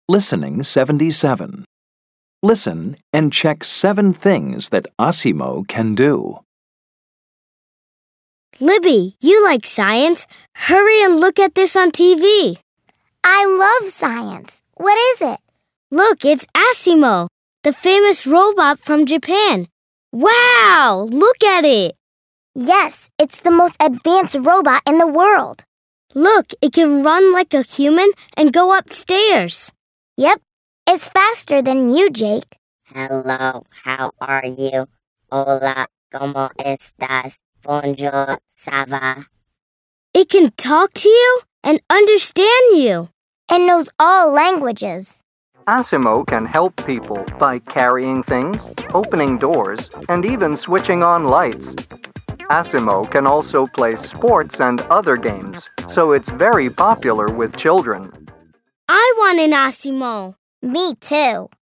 Listening 77. Listen and check 7 things that Asimo can do. Libby, you like science. Hurry and look at this on TV. I love science. What is it? Look, it's Asimo, the famous robot from Japan. Wow, look at it. Yes, it's the most advanced robot in the world. Look, it can run like a human and go upstairs. Yep, it's faster than you, Jake. Hello, how are you? Hola, ¿cómo estás? Bonjour, ça va? It can talk to you and understand you. And knows all languages. Asimo can help people by carrying things, opening doors, and even switching on lights. Asimo can also play sports and other games, so it's very popular with children. I want an Asimo. Me too.